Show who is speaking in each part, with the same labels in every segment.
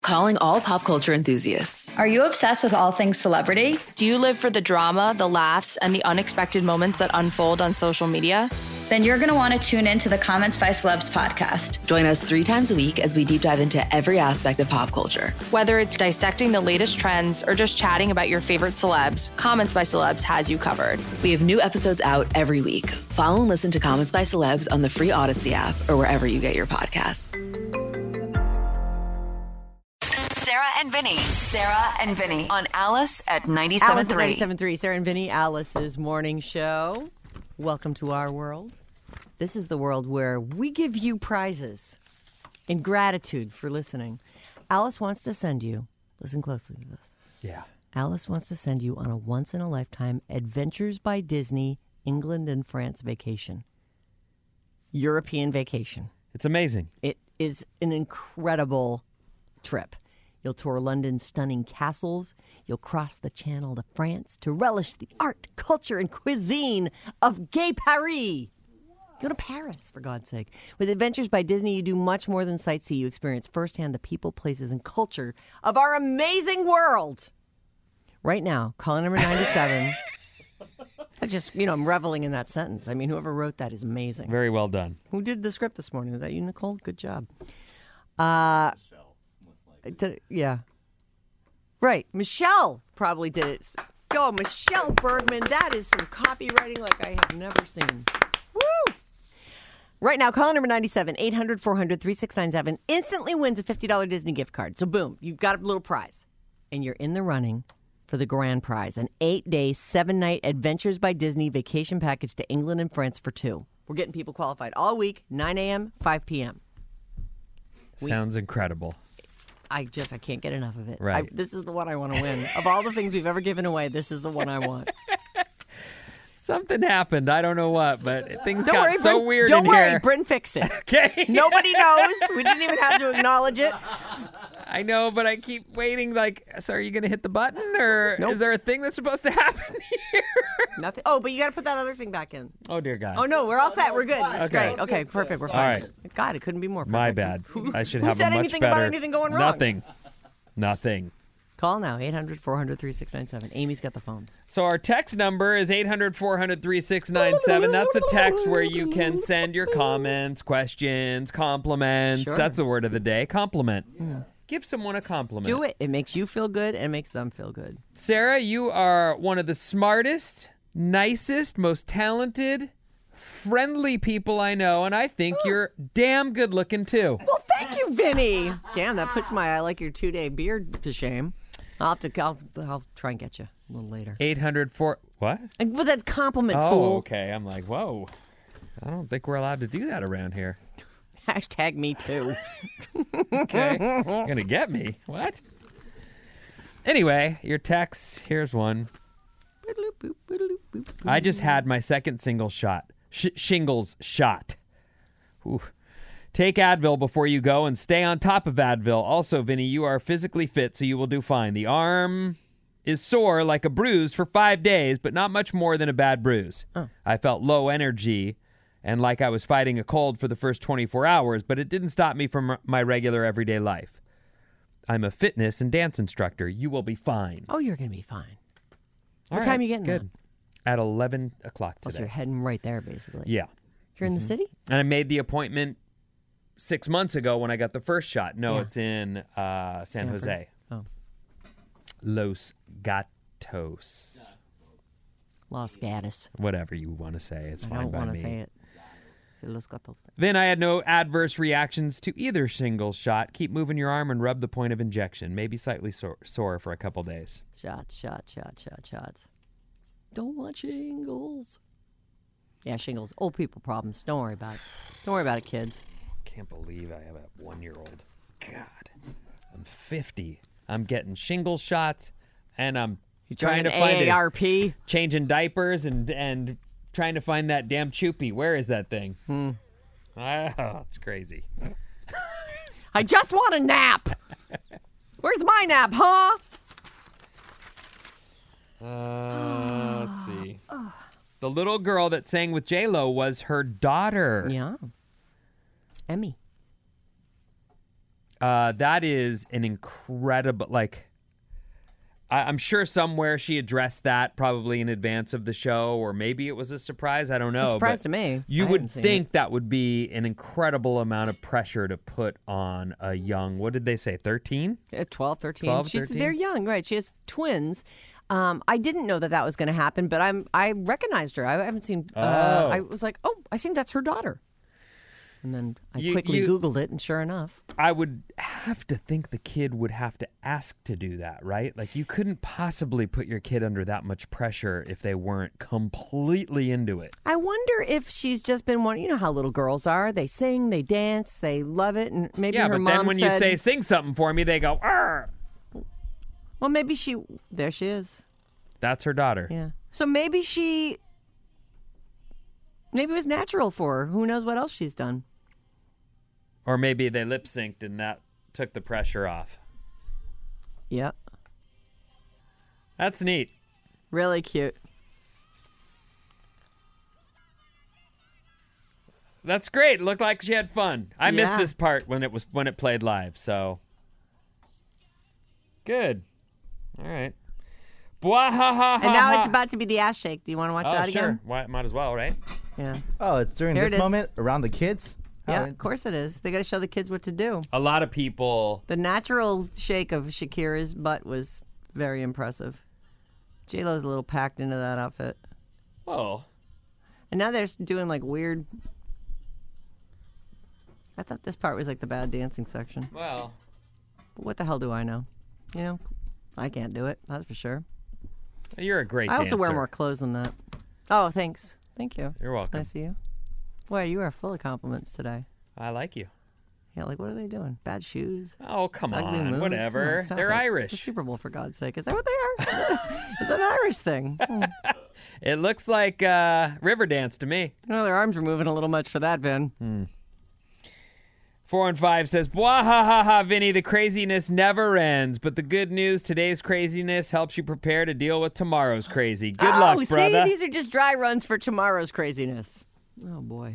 Speaker 1: Calling all pop culture enthusiasts.
Speaker 2: Are you obsessed with all things celebrity?
Speaker 3: Do you live for the drama, the laughs, and the unexpected moments that unfold on social media?
Speaker 2: Then you're going to want to tune in to the Comments by Celebs podcast.
Speaker 1: Join us 3 times a week as we deep dive into every aspect of pop culture.
Speaker 3: Whether it's dissecting the latest trends or just chatting about your favorite celebs, Comments by Celebs has you covered.
Speaker 1: We have new episodes out every week. Follow and listen to Comments by Celebs on the free Odyssey app or wherever you get your podcasts.
Speaker 4: Sarah and Vinny on Alice at 97.3.
Speaker 5: Alice at 97.3. Sarah and Vinny, Alice's morning show. Welcome to our world. This is the world where we give you prizes in gratitude for listening. Alice wants to send you, listen closely to this.
Speaker 6: Yeah.
Speaker 5: Alice wants to send you on a once-in-a-lifetime Adventures by Disney England and France vacation. European vacation.
Speaker 6: It's amazing.
Speaker 5: It is an incredible trip. You'll tour London's stunning castles. You'll cross the Channel to France to relish the art, culture, and cuisine of Gay Paris. Go to Paris, for God's sake. With Adventures by Disney, you do much more than sightsee. You experience firsthand the people, places, and culture of our amazing world. Right now, caller number 97. I'm reveling in that sentence. I mean, whoever wrote that is amazing.
Speaker 6: Very well done.
Speaker 5: Who did the script this morning? Was that you, Nicole? Good job. Michelle. Yeah. Right. Michelle probably did it. Go, Michelle Bergman. That is some copywriting like I have never seen. Woo! Right now, caller number 97, 800-400-3697, instantly wins a $50 Disney gift card. So, boom, you've got a little prize. And you're in the running for the grand prize, an 8-day, 7-night Adventures by Disney vacation package to England and France for 2. We're getting people qualified all week, 9 a.m., 5 p.m.
Speaker 6: Sounds incredible.
Speaker 5: I can't get enough of it.
Speaker 6: Right.
Speaker 5: This is the one I want to win. Of all the things we've ever given away, this is the one I want.
Speaker 6: Something happened. I don't know what, but things
Speaker 5: Don't
Speaker 6: got
Speaker 5: worry,
Speaker 6: so
Speaker 5: Bryn,
Speaker 6: weird
Speaker 5: don't
Speaker 6: in
Speaker 5: worry,
Speaker 6: here.
Speaker 5: Bryn fixed it.
Speaker 6: Okay.
Speaker 5: Nobody knows. We didn't even have to acknowledge it.
Speaker 6: I know, but I keep waiting so are you going to hit the button, or
Speaker 5: Nope.
Speaker 6: is there a thing that's supposed to happen here?
Speaker 5: Nothing. Oh, but you got to put that other thing back in.
Speaker 6: Oh, dear God.
Speaker 5: Oh, no, we're all set. We're good. That's
Speaker 6: Okay.
Speaker 5: great. Okay, perfect. We're fine.
Speaker 6: All right.
Speaker 5: God, it couldn't be more perfect.
Speaker 6: My bad. I should
Speaker 5: Who
Speaker 6: have
Speaker 5: said
Speaker 6: a much
Speaker 5: anything
Speaker 6: better...
Speaker 5: about anything going wrong?
Speaker 6: Nothing.
Speaker 5: Call now, 800-400-3697. Amy's got the phones.
Speaker 6: So our text number is 800-400-3697. That's the text where you can send your comments, questions, compliments.
Speaker 5: Sure.
Speaker 6: That's the word of the day. Compliment. Give someone a compliment.
Speaker 5: Do it. It makes you feel good and it makes them feel good.
Speaker 6: Sarah, you are one of the smartest, nicest, most talented, friendly people I know, and I think you're damn good looking too.
Speaker 5: Well, thank you, Vinny. Damn, that puts my I like your 2-day beard to shame. I'll try and get you a little later.
Speaker 6: 800-4... What?
Speaker 5: And with that compliment,
Speaker 6: Oh,
Speaker 5: fool.
Speaker 6: okay. I'm like, whoa. I don't think we're allowed to do that around here.
Speaker 5: Hashtag me too.
Speaker 6: Okay. You're going to get me. What? Anyway, your text. Here's one. I just had my second shingles shot. Ooh. Take Advil before you go and stay on top of Advil. Also, Vinny, you are physically fit, so you will do fine. The arm is sore like a bruise for 5 days, but not much more than a bad bruise.
Speaker 5: Oh.
Speaker 6: I felt low energy and like I was fighting a cold for the first 24 hours, but it didn't stop me from my regular everyday life. I'm a fitness and dance instructor. You will be fine.
Speaker 5: Oh, you're going to be fine.
Speaker 6: All
Speaker 5: What time
Speaker 6: right,
Speaker 5: are you getting
Speaker 6: good. At 11 o'clock
Speaker 5: So
Speaker 6: today.
Speaker 5: you're heading right there, basically.
Speaker 6: Yeah.
Speaker 5: You're in the city?
Speaker 6: And I made the appointment 6 months ago when I got the first shot. No,
Speaker 5: Yeah.
Speaker 6: it's in San
Speaker 5: Stanford?
Speaker 6: Jose.
Speaker 5: Oh.
Speaker 6: Los Gatos.
Speaker 5: Los Gatos.
Speaker 6: Whatever you want to say. It's
Speaker 5: I
Speaker 6: fine
Speaker 5: don't
Speaker 6: by me.
Speaker 5: want to say it. Say Los Gatos.
Speaker 6: Then I had no adverse reactions to either shingles shot. Keep moving your arm and rub the point of injection. Maybe slightly sore for a couple days.
Speaker 5: Shots. Don't want shingles. Yeah, shingles. Old people problems. Don't worry about it. Don't worry about it, kids.
Speaker 6: Can't believe I have a 1-year-old. God. I'm 50. I'm getting shingle shots, and I'm trying to find
Speaker 5: AARP.
Speaker 6: changing diapers and trying to find that damn Choopy. Where is that thing? It's crazy.
Speaker 5: I just want a nap. Where's my nap, huh?
Speaker 6: Let's see. The little girl that sang with J-Lo was her daughter.
Speaker 5: Yeah. Emmy.
Speaker 6: That is an incredible, like, I'm sure somewhere she addressed that probably in advance of the show, or maybe it was a surprise. I don't know.
Speaker 5: It's a surprise
Speaker 6: but
Speaker 5: to me.
Speaker 6: You
Speaker 5: I
Speaker 6: would
Speaker 5: hadn't seen
Speaker 6: think that would be an incredible amount of pressure to put on a young, what did they say, 13?
Speaker 5: 12, 13.
Speaker 6: 12, 13?
Speaker 5: They're young, right? She has twins. I didn't know that was going to happen, but I recognized her. I haven't seen. I was like, oh, I think that's her daughter. And then I quickly Googled it, and sure enough.
Speaker 6: I would have to think the kid would have to ask to do that, right? Like, you couldn't possibly put your kid under that much pressure if they weren't completely into it.
Speaker 5: I wonder if she's just been one. You know how little girls are. They sing, they dance, they love it, and maybe her mom
Speaker 6: but then when
Speaker 5: said,
Speaker 6: you say, sing something for me, they go, arr!
Speaker 5: Well, maybe there she is.
Speaker 6: That's her daughter.
Speaker 5: Yeah. So maybe it was natural for her. Who knows what else she's done.
Speaker 6: Or maybe they lip synced and that took the pressure off.
Speaker 5: Yep.
Speaker 6: That's neat.
Speaker 5: Really cute.
Speaker 6: That's great. It looked like she had fun. I missed
Speaker 5: Yeah.
Speaker 6: this part when it played live, so good. All right.
Speaker 5: And now it's about to be the ass shake. Do you want to watch that again?
Speaker 6: Sure. Might as well, right?
Speaker 5: Yeah.
Speaker 7: Oh, it's during
Speaker 5: Here
Speaker 7: this
Speaker 5: it is.
Speaker 7: moment around the kids?
Speaker 5: Yeah, of course it is. They got to show the kids what to do.
Speaker 6: A lot of people.
Speaker 5: The natural shake of Shakira's butt was very impressive. J-Lo's a little packed into that outfit.
Speaker 6: Oh.
Speaker 5: And now they're doing like weird. I thought this part was like the bad dancing section.
Speaker 6: Well.
Speaker 5: But what the hell do I know? You know, I can't do it. That's for sure.
Speaker 6: You're a great
Speaker 5: I also wear
Speaker 6: dancer.
Speaker 5: more clothes than that. Oh, thanks. Thank you.
Speaker 6: You're welcome.
Speaker 5: It's nice of you. Boy, you are full of compliments today.
Speaker 6: I like you.
Speaker 5: Yeah, like what are they doing? Bad shoes?
Speaker 6: Oh, come
Speaker 5: Ugly
Speaker 6: on.
Speaker 5: moves?
Speaker 6: Whatever.
Speaker 5: Come on, stop
Speaker 6: They're
Speaker 5: it.
Speaker 6: Irish.
Speaker 5: It's a Super Bowl, for God's sake. Is that what they are? Is that an Irish thing?
Speaker 6: It looks like Riverdance to me.
Speaker 5: You know, their arms are moving a little much for that, Vin.
Speaker 6: 415 says, "Blah ha ha ha, Vinny. The craziness never ends. But the good news, today's craziness helps you prepare to deal with tomorrow's crazy. Good luck, brother."
Speaker 5: See, these are just dry runs for tomorrow's craziness. Oh boy.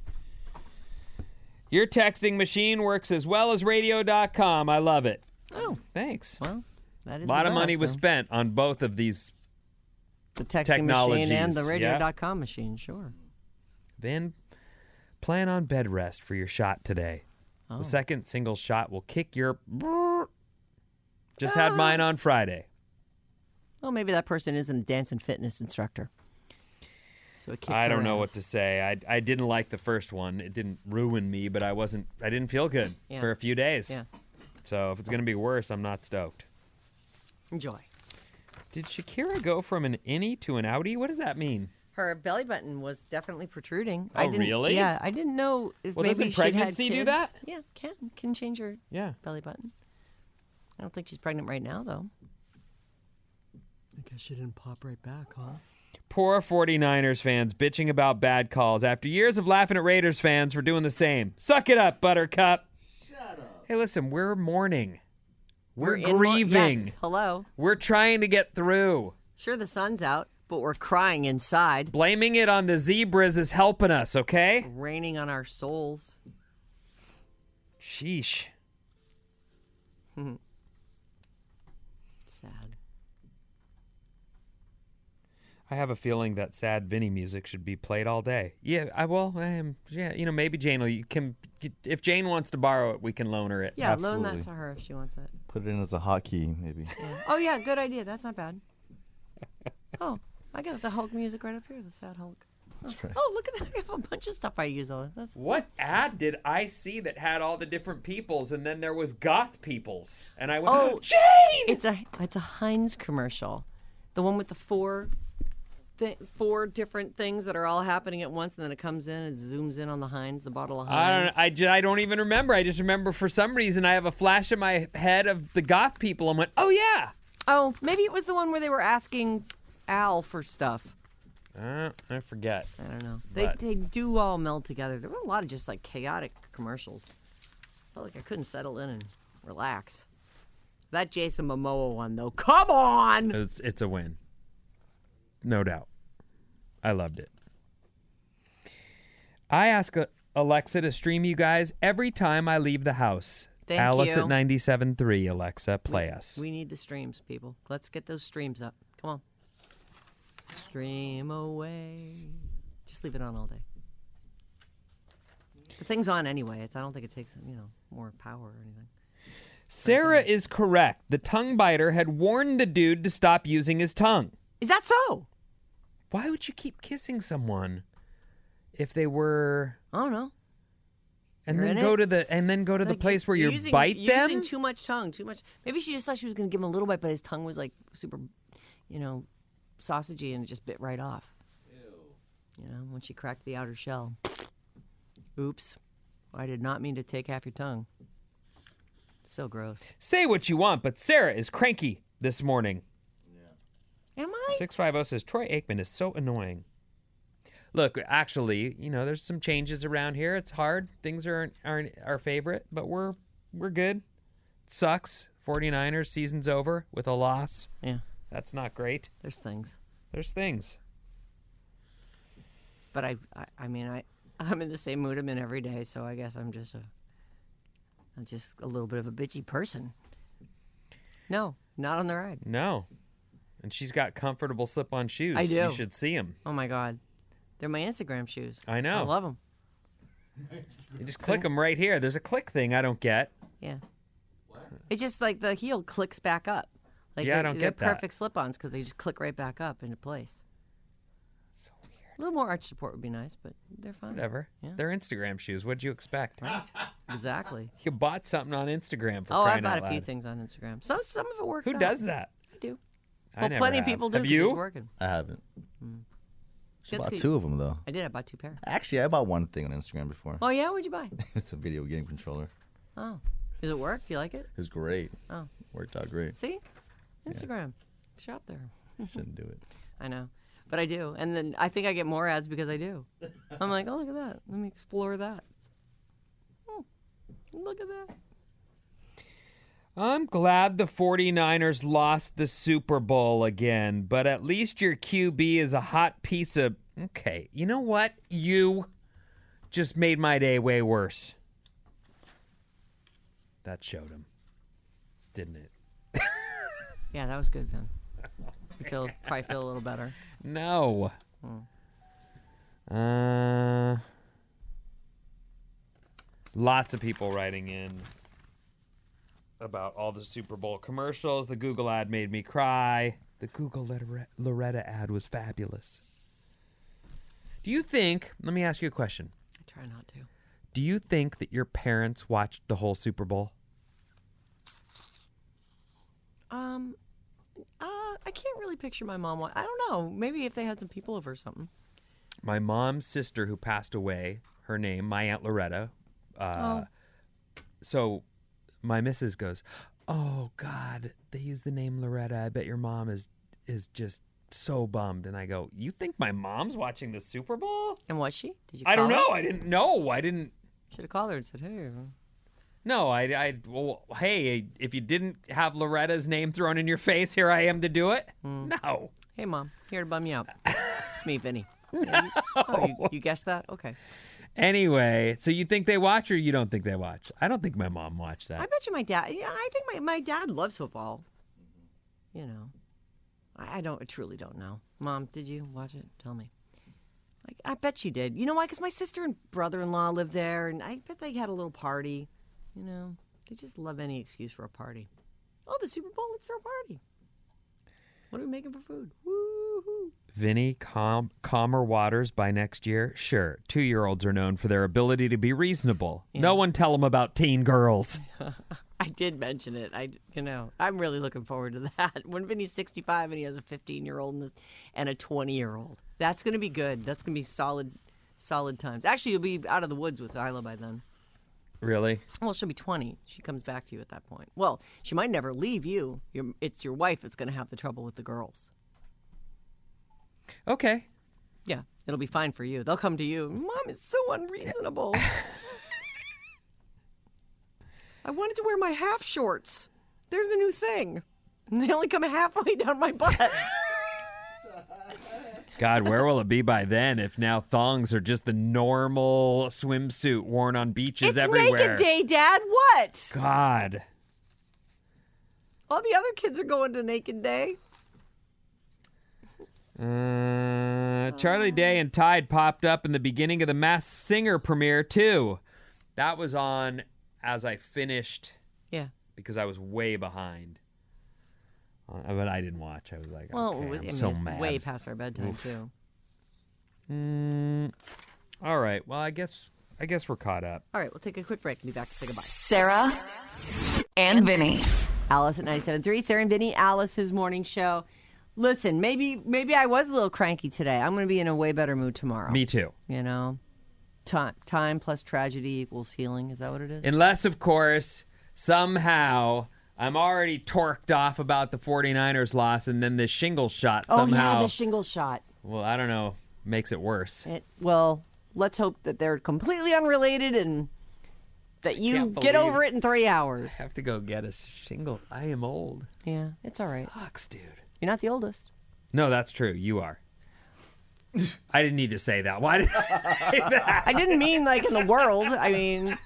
Speaker 6: Your texting machine works as well as radio.com. I love it.
Speaker 5: Oh,
Speaker 6: Thanks.
Speaker 5: well, that is
Speaker 6: A lot
Speaker 5: the
Speaker 6: of money
Speaker 5: best,
Speaker 6: was
Speaker 5: so.
Speaker 6: spent on both of these.
Speaker 5: The texting
Speaker 6: technologies,
Speaker 5: machine and the
Speaker 6: yeah.
Speaker 5: radio.com machine, sure.
Speaker 6: Then plan on bed rest for your shot today.
Speaker 5: Oh.
Speaker 6: The second single shot will kick your... Just had mine on Friday.
Speaker 5: Well, maybe that person isn't a dance and fitness instructor. So it kicked
Speaker 6: I don't
Speaker 5: her
Speaker 6: know
Speaker 5: ass.
Speaker 6: what to say. I didn't like the first one. It didn't ruin me, but I didn't feel good
Speaker 5: Yeah.
Speaker 6: for a few days.
Speaker 5: Yeah.
Speaker 6: So if it's going to be worse, I'm not stoked.
Speaker 5: Enjoy.
Speaker 6: Did Shakira go from an innie to an outie? What does that mean?
Speaker 5: Her belly button was definitely protruding.
Speaker 6: Oh, really?
Speaker 5: Yeah, I didn't know if
Speaker 6: Well,
Speaker 5: maybe
Speaker 6: doesn't
Speaker 5: she'd had
Speaker 6: pregnancy do
Speaker 5: kids.
Speaker 6: that?
Speaker 5: Yeah, can change her
Speaker 6: Yeah.
Speaker 5: belly button. I don't think she's pregnant right now, though. I guess she didn't pop right back, huh?
Speaker 6: Poor 49ers fans bitching about bad calls after years of laughing at Raiders fans for doing the same. Suck it up, Buttercup.
Speaker 7: Shut up.
Speaker 6: Hey, listen, we're mourning. We're
Speaker 5: in
Speaker 6: grieving.
Speaker 5: Yes, hello.
Speaker 6: We're trying to get through.
Speaker 5: Sure, the sun's out, but we're crying inside.
Speaker 6: Blaming it on the zebras is helping us, okay?
Speaker 5: Raining on our souls.
Speaker 6: Sheesh.
Speaker 5: Sad.
Speaker 6: I have a feeling that sad Vinny music should be played all day. Yeah, maybe Jane will. If Jane wants to borrow it, we can loan her it.
Speaker 5: Yeah, loan that
Speaker 7: Absolutely.
Speaker 5: to her if she wants it.
Speaker 7: Put it in as a hotkey, maybe.
Speaker 5: Yeah. Oh, yeah, good idea. That's not bad. Oh, I got the Hulk music right up here, the sad Hulk.
Speaker 7: That's right.
Speaker 5: Oh, look at that. I have a bunch of stuff I use on it. That's
Speaker 6: What ad did I see that had all the different peoples, and then there was goth peoples, and I went,
Speaker 5: Oh,
Speaker 6: Jane!
Speaker 5: It's a Heinz commercial. The one with the four different things that are all happening at once, and then it comes in and zooms in on the Heinz, the bottle of Heinz.
Speaker 6: I don't even remember. I just remember for some reason I have a flash in my head of the goth people and went, oh, yeah.
Speaker 5: Oh, maybe it was the one where they were asking Al for stuff.
Speaker 6: I forget.
Speaker 5: I don't know.
Speaker 6: But-
Speaker 5: They do all meld together. There were a lot of just like chaotic commercials. Felt like I couldn't settle in and relax. That Jason Momoa one, though, come on!
Speaker 6: It's a win. No doubt. I loved it. I ask Alexa to stream you guys every time I leave the house.
Speaker 5: Thank
Speaker 6: Alice
Speaker 5: you.
Speaker 6: at 97.3, Alexa, play us.
Speaker 5: We need the streams, people. Let's get those streams up. Come on. Stream away. Just leave it on all day. The thing's on anyway. I don't think it takes, more power or anything.
Speaker 6: Sarah is correct. The tongue biter had warned the dude to stop using his tongue.
Speaker 5: Is that so?
Speaker 6: Why would you keep kissing someone if they were...
Speaker 5: I don't know.
Speaker 6: And
Speaker 5: You're
Speaker 6: then
Speaker 5: in
Speaker 6: go
Speaker 5: it?
Speaker 6: to the
Speaker 5: Like,
Speaker 6: place where you
Speaker 5: using,
Speaker 6: bite them?
Speaker 5: Using too much tongue, too much. Maybe she just thought she was going to give him a little bite, but his tongue was like super, sausagey, and it just bit right off. Ew. When she cracked the outer shell. Oops. I did not mean to take half your tongue. So gross.
Speaker 6: Say what you want, but Sarah is cranky this morning.
Speaker 5: Am I?
Speaker 6: 650 says, Troy Aikman is so annoying. Look, actually, there's some changes around here. It's hard. Things aren't our favorite, but we're good. It sucks. 49ers season's over with a loss.
Speaker 5: Yeah.
Speaker 6: That's not great.
Speaker 5: There's things.
Speaker 6: There's things.
Speaker 5: But I'm in the same mood I'm in every day, so I guess I'm just a little bit of a bitchy person. No, not on the ride.
Speaker 6: No. And she's got comfortable slip-on shoes.
Speaker 5: I do.
Speaker 6: You should see them.
Speaker 5: Oh my God, they're my Instagram shoes.
Speaker 6: I know.
Speaker 5: I love them.
Speaker 6: You just click them right here. There's a click thing I don't get.
Speaker 5: Yeah. It's just like the heel clicks back up. Like
Speaker 6: Yeah, I don't get that.
Speaker 5: They're perfect slip-ons because they just click right back up into place.
Speaker 6: So weird.
Speaker 5: A little more arch support would be nice, but they're fine.
Speaker 6: Whatever.
Speaker 5: Yeah.
Speaker 6: They're Instagram shoes. What'd you expect?
Speaker 5: Right. Exactly.
Speaker 6: You bought something on Instagram for
Speaker 5: Oh, I
Speaker 6: crying
Speaker 5: bought
Speaker 6: out
Speaker 5: a few
Speaker 6: loud.
Speaker 5: things on Instagram. Some of it works
Speaker 6: Who
Speaker 5: out.
Speaker 6: does that?
Speaker 5: I do.
Speaker 6: I
Speaker 5: Well,
Speaker 6: never
Speaker 5: plenty of
Speaker 6: have.
Speaker 5: people do.
Speaker 6: Have
Speaker 5: 'cause
Speaker 6: you?
Speaker 5: It's working.
Speaker 7: I haven't. She
Speaker 5: That's
Speaker 7: bought
Speaker 5: good.
Speaker 7: 2 of them, though.
Speaker 5: I did. I bought 2 pairs.
Speaker 7: Actually, I bought one thing on Instagram before.
Speaker 5: Oh, yeah? What'd you buy?
Speaker 7: It's a video game controller.
Speaker 5: Oh. Does it work? Do you like it?
Speaker 7: It's great.
Speaker 5: Oh.
Speaker 7: Worked out great.
Speaker 5: See? Instagram. Shop there.
Speaker 7: Shouldn't do it.
Speaker 5: I know. But I do. And then I think I get more ads because I do. I'm like, oh, look at that. Let me explore that. Oh, look at that.
Speaker 6: I'm glad the 49ers lost the Super Bowl again, but at least your QB is a hot piece of... Okay, you know what? You just made my day way worse. That showed him, didn't it?
Speaker 5: Yeah, that was good, Ben. You probably feel a little better.
Speaker 6: No. Lots of people writing in about all the Super Bowl commercials. The Google ad made me cry. The Google Loretta ad was fabulous. Do you think, let me ask you a question.
Speaker 5: I try not to.
Speaker 6: Do you think that your parents watched the whole Super Bowl?
Speaker 5: I can't really picture my mom. I don't know. Maybe if they had some people over or something.
Speaker 6: My mom's sister who passed away, her name, my Aunt Loretta. So my missus goes, oh, God, they use the name Loretta. I bet your mom is just so bummed. And I go, you think my mom's watching the Super Bowl?
Speaker 5: And was she? Did you?
Speaker 6: I don't
Speaker 5: call
Speaker 6: know.
Speaker 5: her?
Speaker 6: I didn't know. I didn't.
Speaker 5: Should have called her and said, "Hey."
Speaker 6: No, well, hey, if you didn't have Loretta's name thrown in your face, here I am to do it. No.
Speaker 5: Hey, Mom. Here to bum you out. It's me, Vinny. Yeah, you guessed that? Okay.
Speaker 6: Anyway, so you think they watch or you don't think they watch? I don't think my mom watched that.
Speaker 5: I bet you my dad. Yeah, I think my dad loves football. You know, I truly don't know. Mom, did you watch it? Tell me. I bet she did. You know why? Because my sister and brother-in-law live there, and I bet they had a little party. You know, they just love any excuse for a party. Oh, the Super Bowl, let's throw a party. What are we making for food? Woo-hoo.
Speaker 6: Vinny, calmer waters by next year? Sure. 2-year-olds are known for their ability to be reasonable. Yeah. No one tell them about teen girls.
Speaker 5: I did mention it. I'm really looking forward to that. When Vinny's 65 and he has a 15-year-old and a 20-year-old. That's going to be good. That's going to be solid times. Actually, you'll be out of the woods with Isla by then.
Speaker 6: Really?
Speaker 5: Well, she'll be 20. She comes back to you at that point. Well, she might never leave you. It's your wife that's going to have the trouble with the girls.
Speaker 6: Okay.
Speaker 5: Yeah, it'll be fine for you. They'll come to you. Mom is so unreasonable. I wanted to wear my half shorts. They're the new thing. And they only come halfway down my butt.
Speaker 6: God, where will it be by then if now thongs are just the normal swimsuit worn on beaches
Speaker 5: It's
Speaker 6: everywhere?
Speaker 5: Naked Day, Dad. What?
Speaker 6: God.
Speaker 5: All the other kids are going to Naked Day.
Speaker 6: Charlie Day and Tide popped up in the beginning of the Masked Singer premiere, too. That was on as I finished.
Speaker 5: Yeah.
Speaker 6: Because I was way behind. But I didn't watch. I was like, okay, I'm
Speaker 5: it's
Speaker 6: so mad.
Speaker 5: way past our bedtime, too.
Speaker 6: All right. Well, I guess we're caught up.
Speaker 5: All right, we'll take a quick break and be back to say goodbye.
Speaker 4: Sarah and Vinny.
Speaker 5: Alice at 97.3, Sarah and Vinny, Alice's morning show. Listen, maybe I was a little cranky today. I'm going to be in a way better mood tomorrow.
Speaker 6: Me too.
Speaker 5: You know, time plus tragedy equals healing. Is that what it is?
Speaker 6: Unless, of course, somehow I'm already torqued off about the 49ers loss, and then the shingle shot somehow.
Speaker 5: Oh, yeah, the shingle shot.
Speaker 6: Well, I don't know. Makes it worse.
Speaker 5: Well, let's hope that they're completely unrelated and that you
Speaker 6: Can't
Speaker 5: get
Speaker 6: believe-
Speaker 5: over it in 3 hours.
Speaker 6: I have to go get a shingle. I am old.
Speaker 5: Yeah, it's all right.
Speaker 6: Sucks, dude.
Speaker 5: You're not the oldest.
Speaker 6: No, that's true. You are. I didn't need to say that. Why did I say that?
Speaker 5: I didn't mean like in the world. I mean,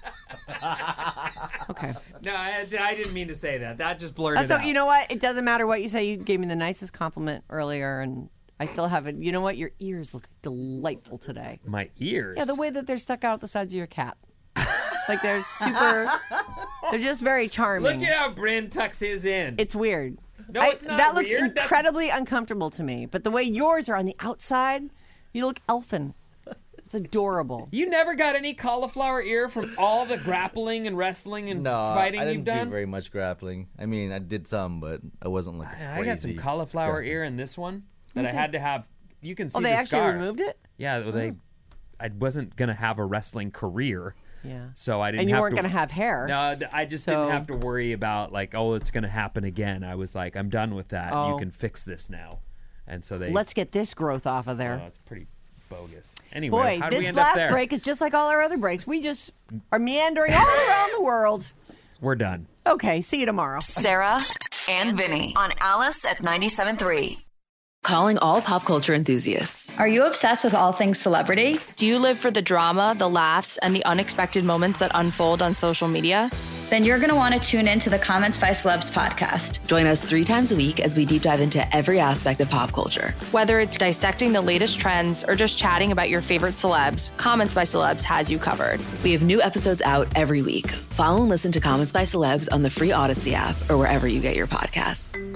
Speaker 5: okay.
Speaker 6: No, I didn't mean to say that. That just blurted
Speaker 5: That's
Speaker 6: out.
Speaker 5: okay. You know what? It doesn't matter what you say. You gave me the nicest compliment earlier, and I still haven't. You know what? Your ears look delightful today.
Speaker 6: My ears?
Speaker 5: Yeah, the way that they're stuck out the sides of your cap. Like they're super. They're just very charming.
Speaker 6: Look at how Bryn tucks his in.
Speaker 5: It's weird.
Speaker 6: No, it's not
Speaker 5: That looks
Speaker 6: weird. That's-
Speaker 5: incredibly uncomfortable to me. But the way yours are on the outside, you look elfin. It's adorable.
Speaker 6: You never got any cauliflower ear from all the grappling and wrestling and
Speaker 7: No,
Speaker 6: fighting
Speaker 7: I
Speaker 6: you've
Speaker 7: didn't
Speaker 6: done?
Speaker 7: do very much grappling. I mean, I did some, but I wasn't like
Speaker 6: I got some cauliflower ear in this one that I had to have. You can see
Speaker 5: Oh, they
Speaker 6: the
Speaker 5: actually
Speaker 6: scar.
Speaker 5: removed it?
Speaker 6: Yeah, well, I wasn't gonna have a wrestling career.
Speaker 5: Yeah.
Speaker 6: So I didn't.
Speaker 5: And you
Speaker 6: have
Speaker 5: weren't going to have hair.
Speaker 6: No, I just
Speaker 5: So-
Speaker 6: didn't have to worry about like, oh, it's going to happen again. I was like, I'm done with that.
Speaker 5: Oh.
Speaker 6: You can fix this now. And so they.
Speaker 5: Let's get this growth off of there.
Speaker 6: Oh, it's pretty bogus. Anyway,
Speaker 5: Boy,
Speaker 6: how did we
Speaker 5: this
Speaker 6: end up
Speaker 5: last
Speaker 6: there?
Speaker 5: break is just like all our other breaks. We just are meandering all around the world.
Speaker 6: We're done.
Speaker 5: Okay, see you tomorrow.
Speaker 4: Sarah and Vinny on Alice at 97.3.
Speaker 1: Calling all pop culture enthusiasts.
Speaker 2: Are you obsessed with all things celebrity?
Speaker 3: Do you live for the drama, the laughs, and the unexpected moments that unfold on social media?
Speaker 2: Then you're going to want to tune in to the Comments by Celebs podcast.
Speaker 1: Join us 3 times a week as we deep dive into every aspect of pop culture.
Speaker 3: Whether it's dissecting the latest trends or just chatting about your favorite celebs, Comments by Celebs has you covered.
Speaker 1: We have new episodes out every week. Follow and listen to Comments by Celebs on the free Odyssey app or wherever you get your podcasts.